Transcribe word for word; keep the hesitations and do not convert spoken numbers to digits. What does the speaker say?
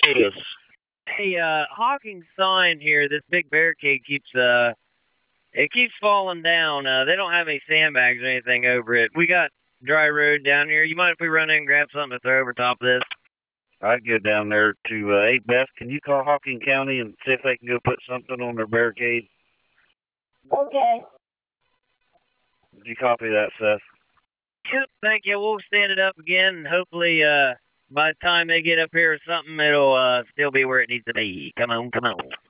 Yes. Hey, uh, Hawking's sign here, this big barricade keeps, uh, it keeps falling down. Uh, they don't have any sandbags or anything over it. We got dry road down here. You mind if we run in and grab something to throw over top of this? I'd go down there to uh, eight Beth. Can you call Hawking County and see if they can go put something on their barricade? Okay. Did you copy that, Seth? Yep, thank you. We'll stand it up again, and hopefully, uh, by the time they get up here or something, it'll uh, still be where it needs to be. Come on, come on.